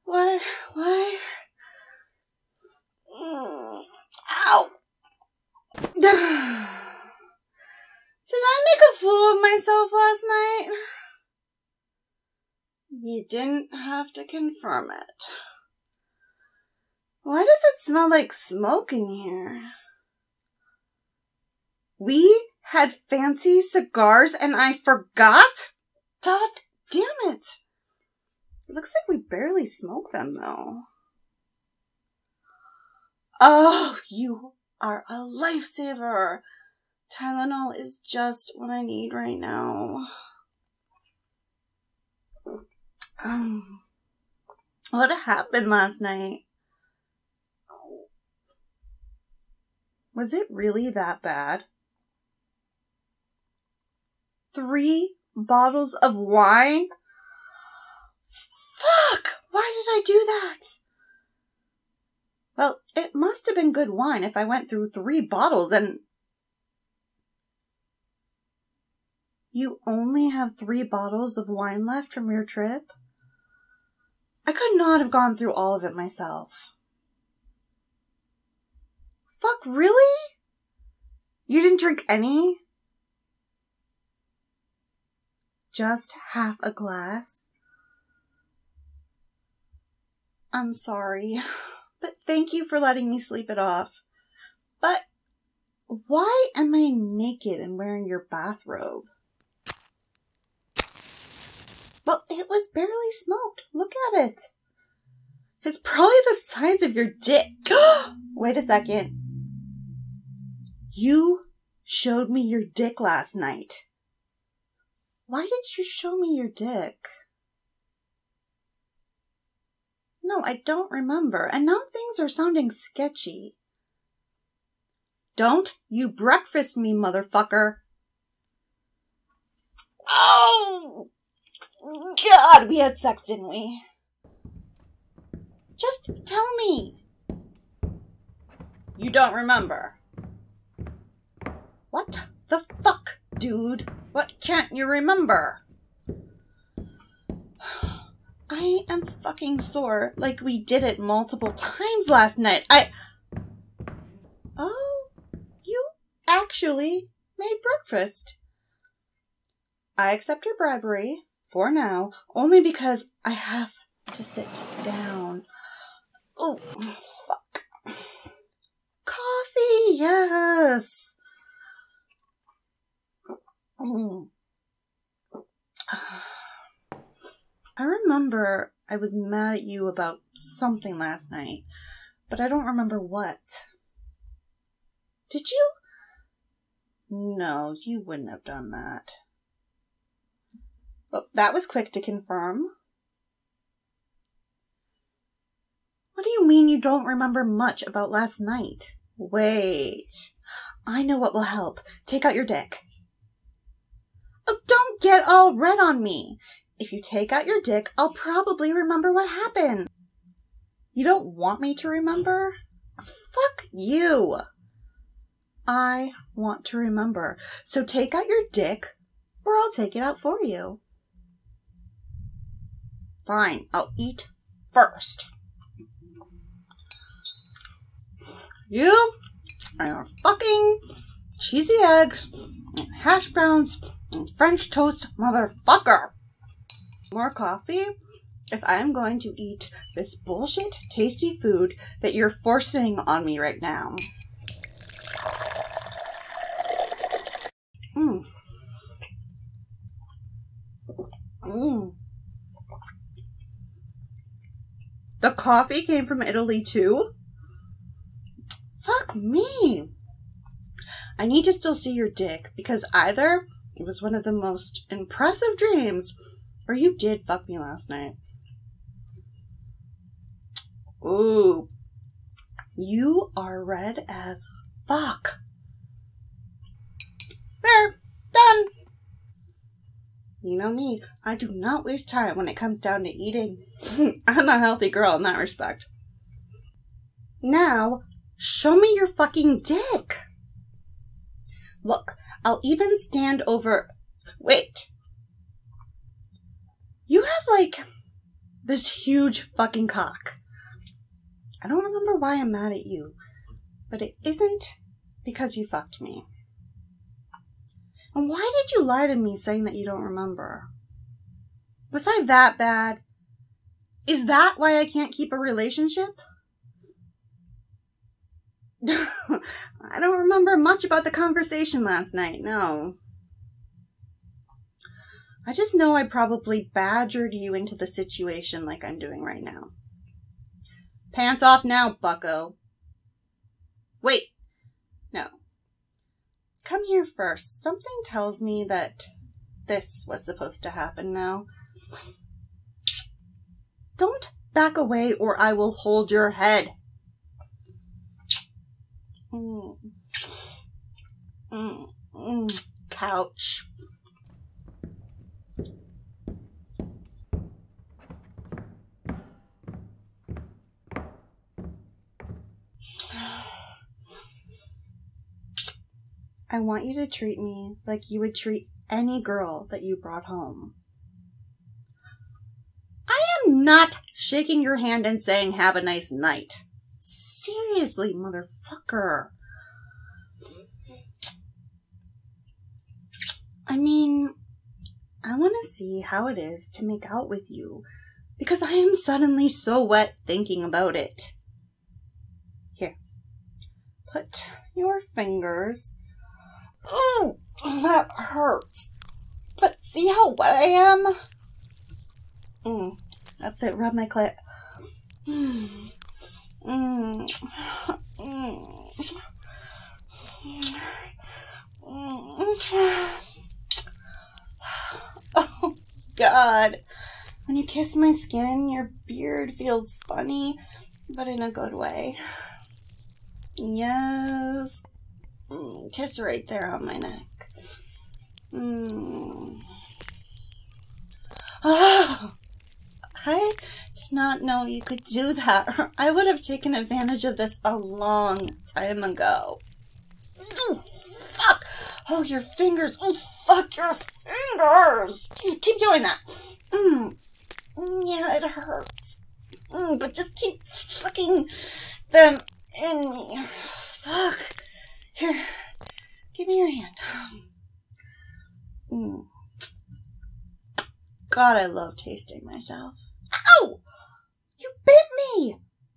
What? Ow! Did I make a fool of myself last night? You didn't have to confirm it. Why does it smell like smoke in here? We had fancy cigars and I forgot? God damn it. It looks like we barely smoke them though. Oh, you are a lifesaver. Tylenol is just what I need right now. What happened last night? Was it really that bad? 3 bottles of wine? Fuck! Why did I do that? Well, it must have been good wine if I went through 3 bottles and... You only have 3 bottles of wine left from your trip? I could not have gone through all of it myself. Fuck, really? You didn't drink any? Just half a glass? I'm sorry, but thank you for letting me sleep it off. But why am I naked and wearing your bathrobe? Well, it was barely smoked. Look at it. It's probably the size of your dick. Wait a second. You showed me your dick last night. Why did you show me your dick? No, I don't remember. And now things are sounding sketchy. Don't you breakfast me, motherfucker. Oh! God, we had sex, didn't we? Just tell me. You don't remember. What the fuck, dude? What can't you remember? I am fucking sore like we did it multiple times last night. Oh, you actually made breakfast. I accept your bribery. For now, only because I have to sit down. Oh, fuck. Coffee, yes. I remember I was mad at you about something last night, but I don't remember what. Did you? No, you wouldn't have done that. Well, that was quick to confirm. What do you mean you don't remember much about last night? Wait. I know what will help. Take out your dick. Oh, don't get all red on me. If you take out your dick, I'll probably remember what happened. You don't want me to remember? Fuck you. I want to remember. So take out your dick, or I'll take it out for you. Fine, I'll eat first. You and your fucking cheesy eggs, and hash browns, and French toast, motherfucker. More coffee if I'm going to eat this bullshit tasty food that you're forcing on me right now. The coffee came from Italy too? Fuck me. I need to still see your dick because either it was one of the most impressive dreams or you did fuck me last night. Ooh. You are red as fuck. There. Done. You know me, I do not waste time when it comes down to eating. I'm a healthy girl in that respect. Now, show me your fucking dick. Look, I'll even stand over... Wait. You have, like, This huge fucking cock. I don't remember why I'm mad at you, but it isn't because you fucked me. And why did you lie to me saying that you don't remember? Was I that bad? Is that why I can't keep a relationship? I don't remember much about the conversation last night, no. I just know I probably badgered you into the situation like I'm doing right now. Pants off now, bucko. Wait. No. Come here first. Something tells me that this was supposed to happen now. Don't back away or I will hold your head. Couch. I want you to treat me like you would treat any girl that you brought home. I am not shaking your hand and saying have a nice night. Seriously, motherfucker. I mean, I want to see how it is to make out with you because I am suddenly so wet thinking about it. Here, put your fingers. Oh, that hurts. But see how wet I am? That's it, rub my clit. Oh, God. When you kiss my skin, your beard feels funny, but in a good way. Yes. Kiss right there on my neck. Oh, I did not know you could do that. I would have taken advantage of this a long time ago. Oh, fuck. Oh, your fingers. Oh, fuck your fingers. Keep doing that. Yeah, it hurts. But just keep fucking them in me. Fuck. Here, give me your hand. God, I love tasting myself. Ow! You bit me!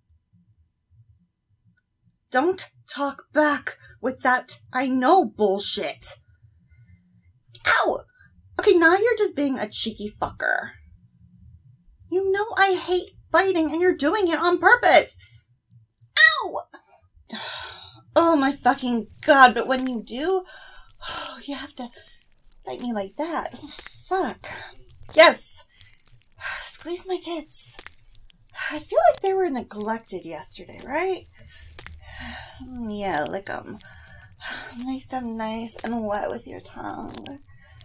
Don't talk back with that I know bullshit. Ow! Okay, now you're just being a cheeky fucker. You know I hate biting and you're doing it on purpose. Ow! Oh my fucking God, but when you do, you have to bite me like that. Oh, fuck. Yes. Squeeze my tits. I feel like they were neglected yesterday, right? Yeah, lick them. Make them nice and wet with your tongue.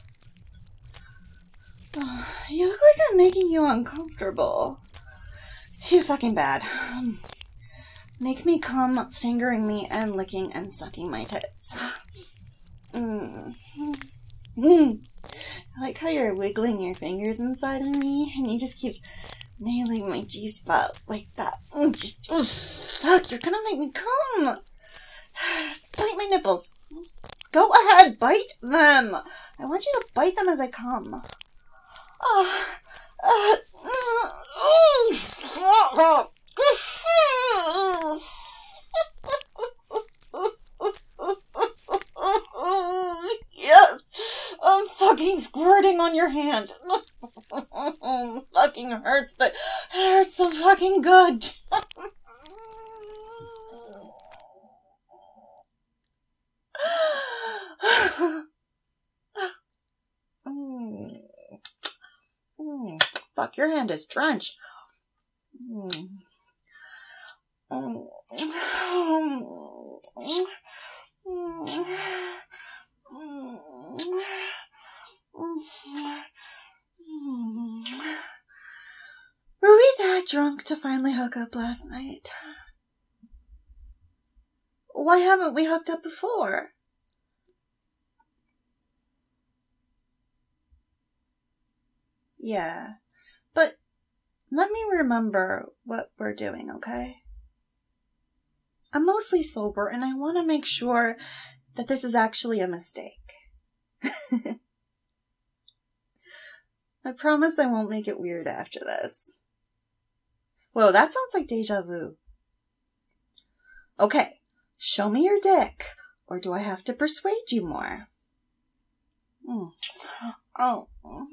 You look like I'm making you uncomfortable. Too fucking bad. Make me come fingering me and licking and sucking my tits. I like how you're wiggling your fingers inside of me and you just keep nailing my G-spot like that. Fuck, you're gonna make me come. Bite my nipples. Go ahead, bite them. I want you to bite them as I come. Yes, I'm fucking squirting on your hand. Fucking hurts, but it hurts so fucking good. Fuck, your hand is drenched. Were we that drunk to finally hook up last night? Why haven't we hooked up before? Yeah, but let me remember what we're doing, okay? I'm mostly sober, and I want to make sure that this is actually a mistake. I promise I won't make it weird after this. Whoa, that sounds like deja vu. Okay, show me your dick, or do I have to persuade you more? Oh.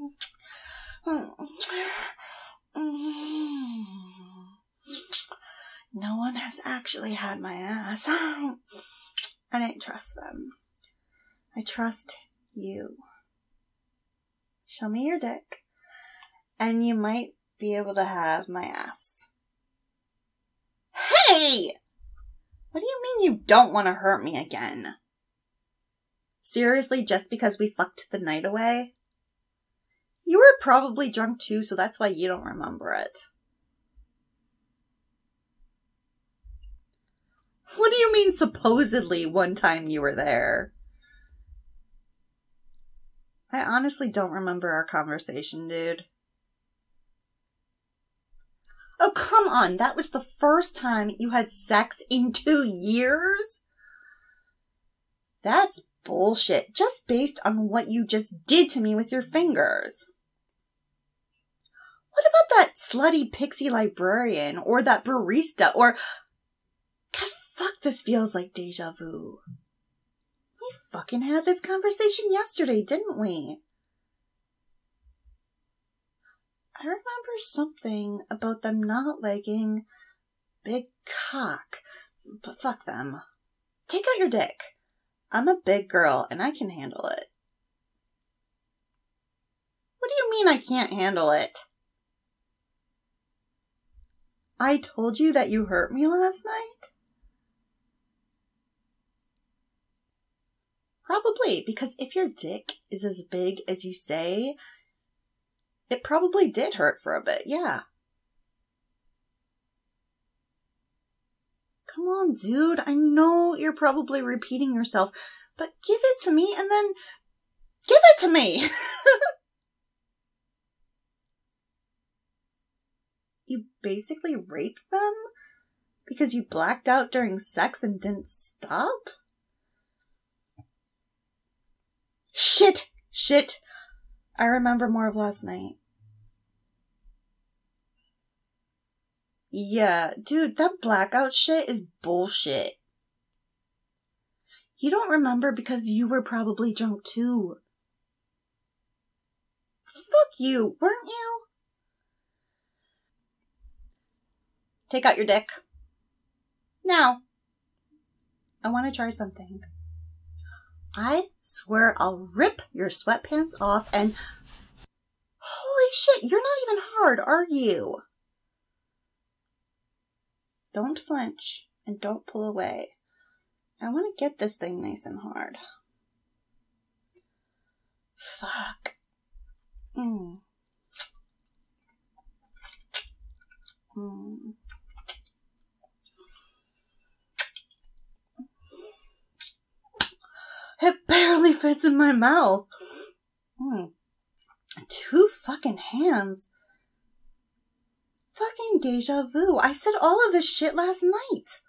No one has actually had my ass. I didn't trust them. I trust you. Show me your dick, and you might be able to have my ass. Hey! What do you mean you don't want to hurt me again? Seriously, just because we fucked the night away? You were probably drunk too, so that's why you don't remember it. What do you mean supposedly one time you were there? I honestly don't remember our conversation, dude. Oh, come on. That was the first time you had sex in 2 years? That's bullshit, just based on what you just did to me with your fingers. What about that slutty pixie librarian, or that barista, or... God, fuck, this feels like deja vu. We fucking had this conversation yesterday, didn't we? I remember something about them not liking big cock, but fuck them. Take out your dick. I'm a big girl and I can handle it. What do you mean I can't handle it? I told you that you hurt me last night? Probably, because if your dick is as big as you say, it probably did hurt for a bit, yeah. Come on, dude. I know you're probably repeating yourself, but give it to me and then give it to me. You basically raped them because you blacked out during sex and didn't stop? Shit. I remember more of last night. Yeah, dude, that blackout shit is bullshit. You don't remember because you were probably drunk too. Fuck you, weren't you? Take out your dick. Now. I want to try something. I swear I'll rip your sweatpants off and... Holy shit, you're not even hard, are you? Don't flinch and don't pull away. I want to get this thing nice and hard. Fuck. It barely fits in my mouth. 2 fucking hands. Fucking deja vu. I said all of this shit last night.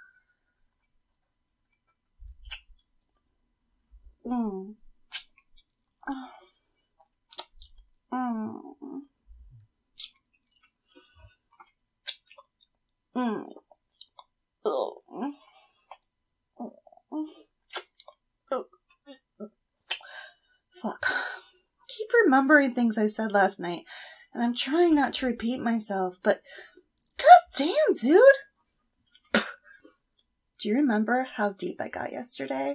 Fuck. Keep remembering things I said last night, and I'm trying not to repeat myself, but goddamn, dude! Do you remember how deep I got yesterday?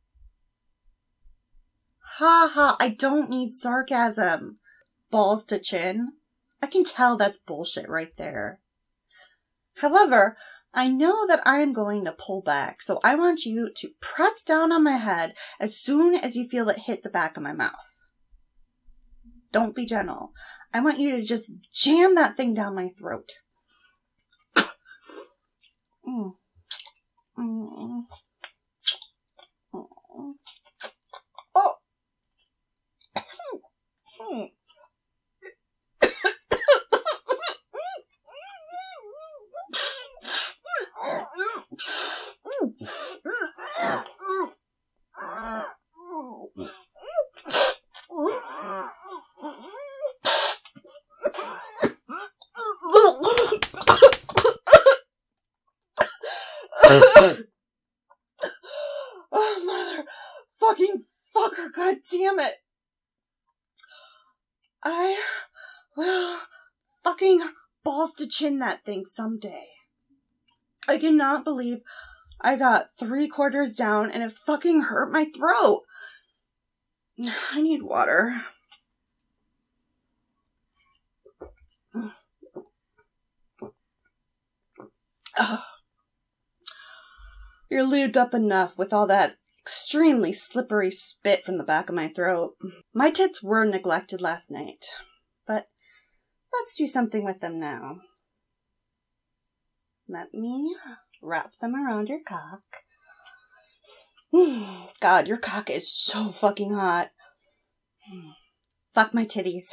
Ha ha, I don't need sarcasm. Balls to chin. I can tell that's bullshit right there. However, I know that I am going to pull back, so I want you to press down on my head as soon as you feel it hit the back of my mouth. Don't be gentle. I want you to just jam that thing down my throat. Oh, mother fucking fucker, god damn it. I will fucking balls to chin that thing someday. I cannot believe I got 3/4 down and it fucking hurt my throat. I need water. Ugh. You're lubed up enough with all that extremely slippery spit from the back of my throat. My tits were neglected last night, but let's do something with them now. Let me wrap them around your cock. God, your cock is so fucking hot. Fuck my titties.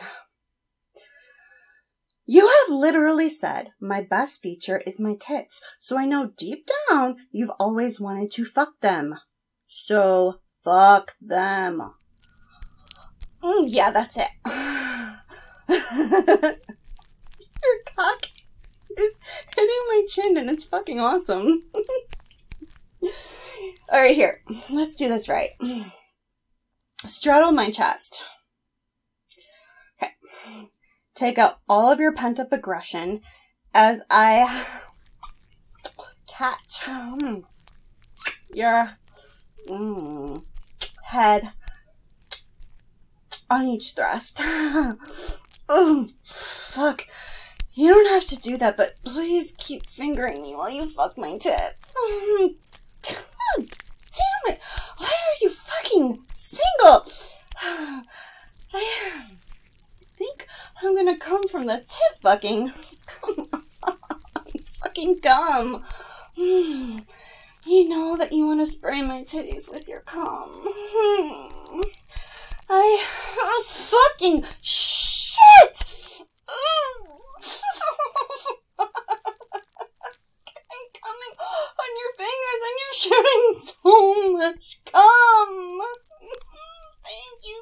You have literally said my best feature is my tits, so I know deep down you've always wanted to fuck them. So fuck them. Yeah, that's it. Your cock is hitting my chin and it's fucking awesome. Alright, here. Let's do this right. Straddle my chest. Okay. Take out all of your pent-up aggression as I catch your head on each thrust. Oh, fuck. You don't have to do that, but please keep fingering me while you fuck my tits. God damn it. Why are you fucking single? I think I'm gonna come from the tit fucking. Come on. Fucking come. You know that you want to spray my titties with your cum. I fucking shit! I'm coming on your fingers and you're shooting so much cum. Thank you.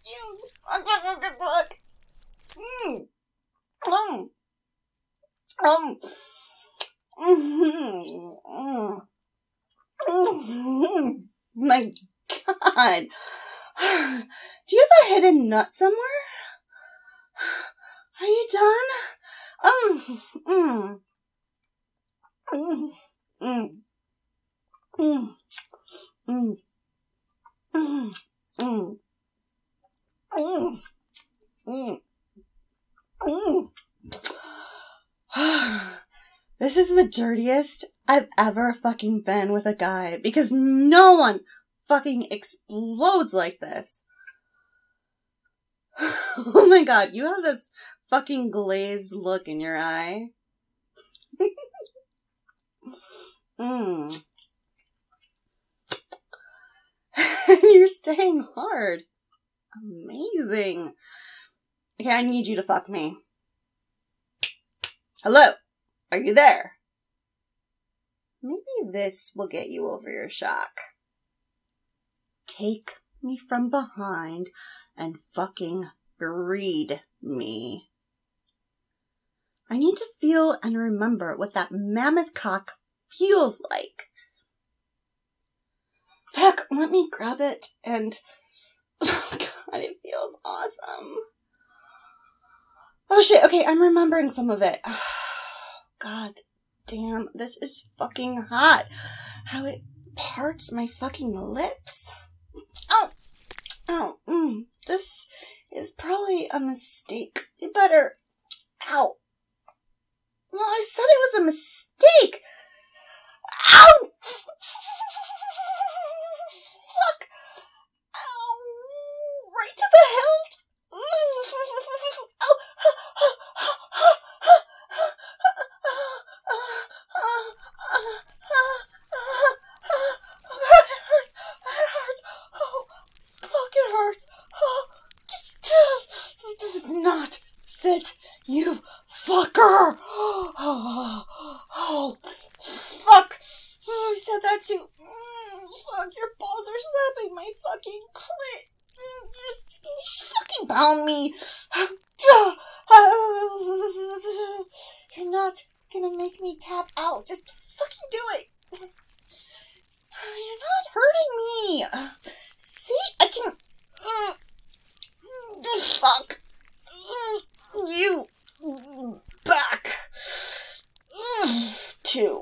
My God. Do you have a hidden nut somewhere? Are you done? This is the dirtiest I've ever fucking been with a guy because no one fucking explodes like this. Oh my God, you have this fucking glazed look in your eye. You're staying hard. Amazing. Okay, I need you to fuck me. Hello? Are you there? Maybe this will get you over your shock. Take me from behind and fucking breed me. I need to feel and remember what that mammoth cock feels like. Fuck, let me grab it and... Oh God, it feels awesome. Oh shit, okay, I'm remembering some of it. God damn, this is fucking hot. How it parts my fucking lips. This is probably a mistake. You better... Ow. Well, I said it was a mistake. Ow! Fuck. Ow. Right to the hilt. Ow. It hurts. It hurts. Oh, fuck, it hurts. Oh, this does not fit you gonna make me tap out. Just fucking do it. You're not hurting me. See, I can... fuck. You... back. Two.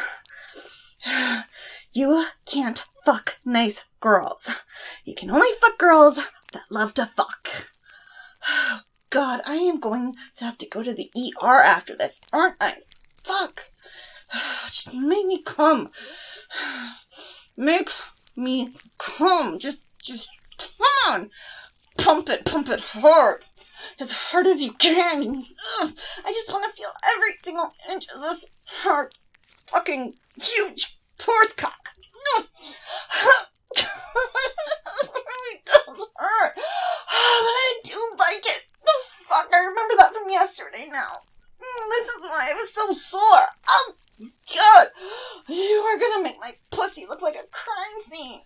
You can't fuck nice girls. You can only fuck girls that love to fuck. God, I am going to have to go to the ER after this, aren't I? Fuck. Just make me come. Make me come. Just come on. Pump it hard. As hard as you can. I just want to feel every single inch of this hard, fucking huge horse cock. It really does hurt. But I do like it. The fuck? I remember that from yesterday now. This is why I was so sore. Oh, God. You are gonna make my pussy look like a crime scene.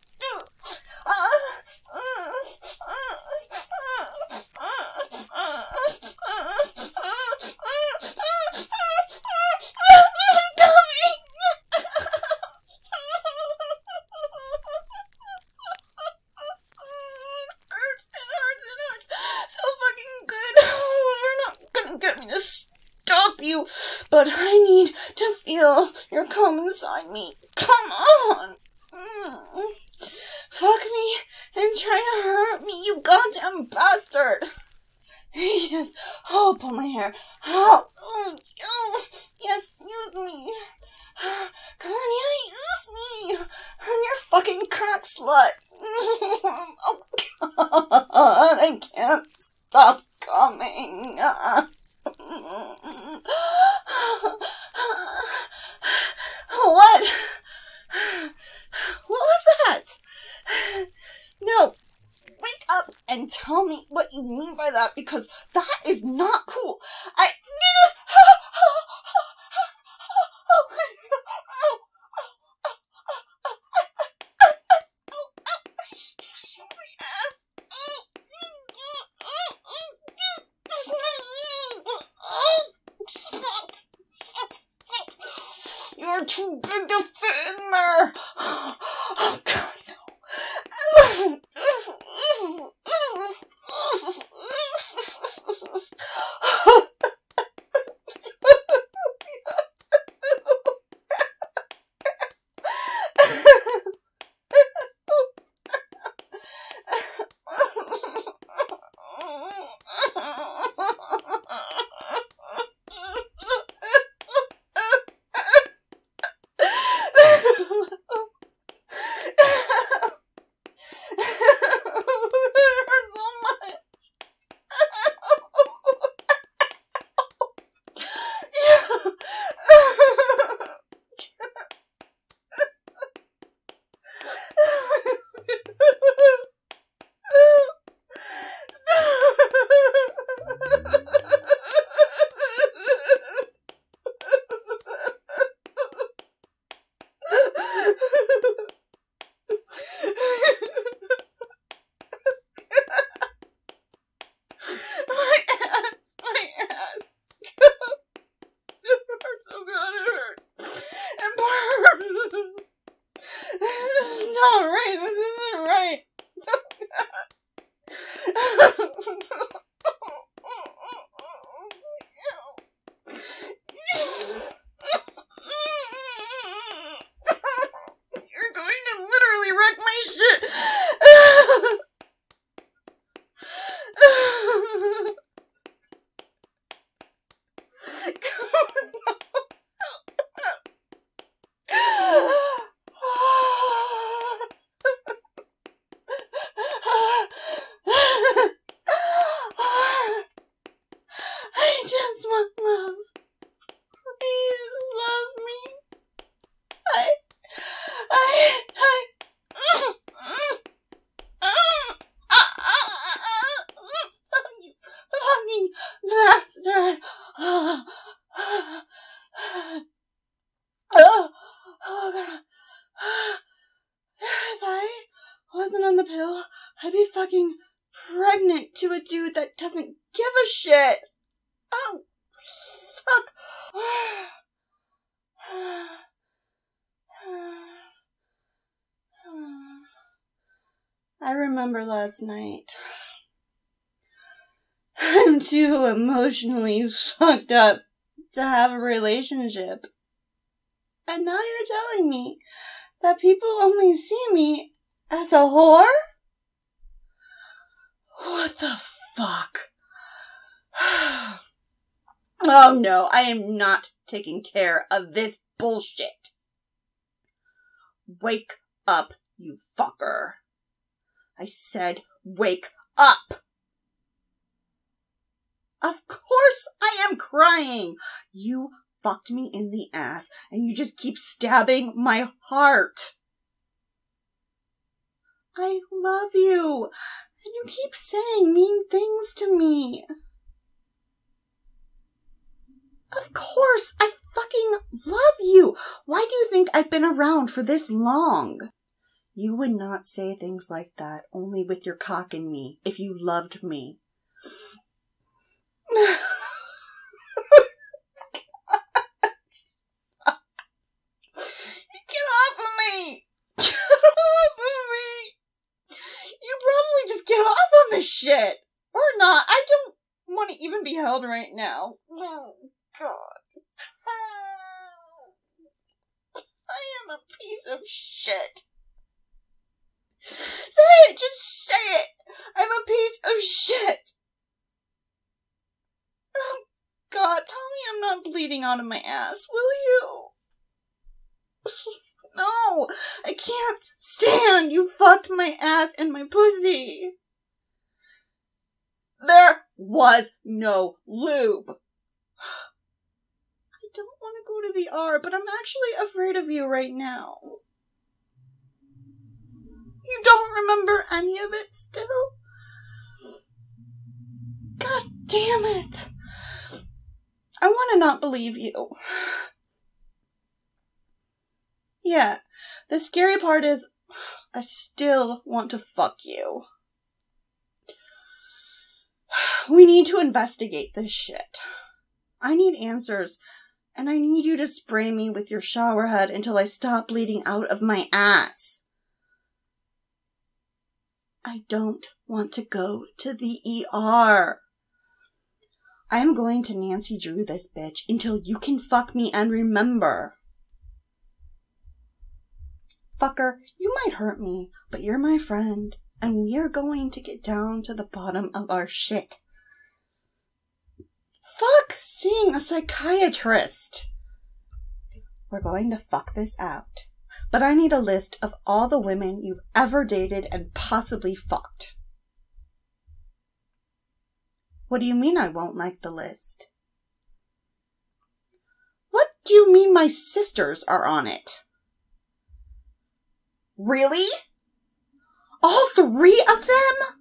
You, but I need to feel your cum inside me. Come on. Fuck me and try to hurt me, you goddamn bastard. Yes. Oh, pull my hair. Oh, yes, use me. Come on, yeah, use me. I'm your fucking cock slut. Oh, God, I can't stop coming. What? What was that? No, wake up and tell me what you mean by that, because that is not cool. You're too big to fit in there. Oh, God, no. Not right. This isn't right. You're going to literally wreck my shit. I just want love. Please love me. You fucking bastard. Oh, God. If I wasn't on the pill, I'd be fucking pregnant to a dude that doesn't give a shit. Oh, fuck. I remember last night. I'm too emotionally fucked up to have a relationship. And now you're telling me that people only see me as a whore? What the fuck? Oh no, I am not taking care of this bullshit. Wake up, you fucker. I said wake up. Of course I am crying. You fucked me in the ass and you just keep stabbing my heart. I love you and you keep saying mean things to me. Of course, I fucking love you. Why do you think I've been around for this long? You would not say things like that only with your cock in me if you loved me. Get off of me! Get off of me! You probably just get off on this shit. Or not. I don't want to even be held right now. Oh, God. I am a piece of shit. Say it! Just say it! I'm a piece of shit. Oh, God, tell me I'm not bleeding out of my ass, will you? No, I can't stand you fucked my ass and my pussy. There was no lube. I don't want to go to the ER, but I'm actually afraid of you right now. You don't remember any of it still? God damn it. I want to not believe you. Yeah, the scary part is I still want to fuck you. We need to investigate this shit. I need answers, and I need you to spray me with your shower head until I stop bleeding out of my ass. I don't want to go to the ER. I am going to Nancy Drew this bitch until you can fuck me and remember. Fucker, you might hurt me, but you're my friend, and we are going to get down to the bottom of our shit. Fuck seeing a psychiatrist. We're going to fuck this out, but I need a list of all the women you've ever dated and possibly fucked. What do you mean I won't like the list? What do you mean my sisters are on it? Really? All 3 of them?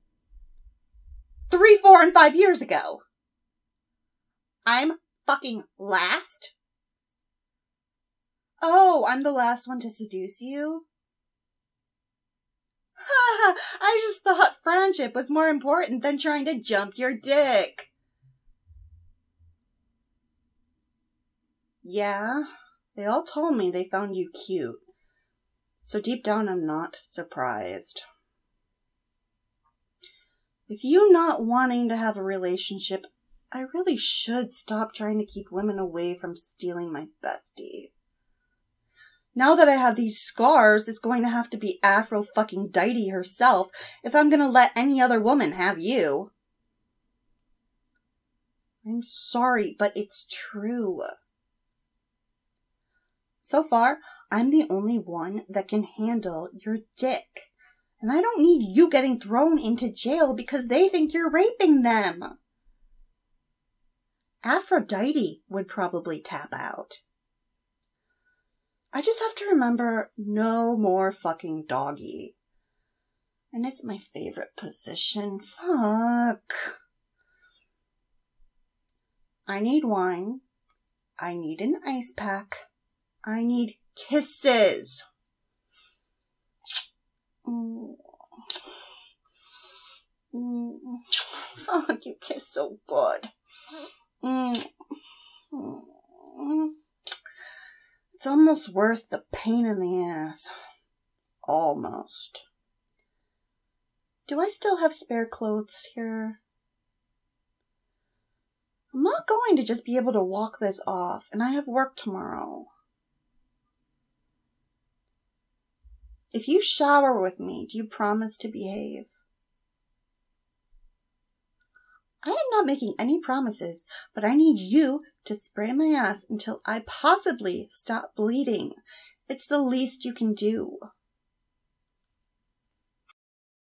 3, 4, and 5 years ago. I'm fucking last? Oh, I'm the last one to seduce you? Ha! I just thought friendship was more important than trying to jump your dick. Yeah, they all told me they found you cute. So deep down, I'm not surprised. With you not wanting to have a relationship, I really should stop trying to keep women away from stealing my bestie. Now that I have these scars, it's going to have to be Aphrodite herself if I'm going to let any other woman have you. I'm sorry, but it's true. So far, I'm the only one that can handle your dick. And I don't need you getting thrown into jail because they think you're raping them. Aphrodite would probably tap out. I just have to remember no more fucking doggy. And it's my favorite position. Fuck. I need wine. I need an ice pack. I need kisses. Fuck, you kiss so good. It's almost worth the pain in the ass. Almost. Do I still have spare clothes here? I'm not going to just be able to walk this off, and I have work tomorrow. If you shower with me, do you promise to behave? I am not making any promises, but I need you to spray my ass until I possibly stop bleeding. It's the least you can do.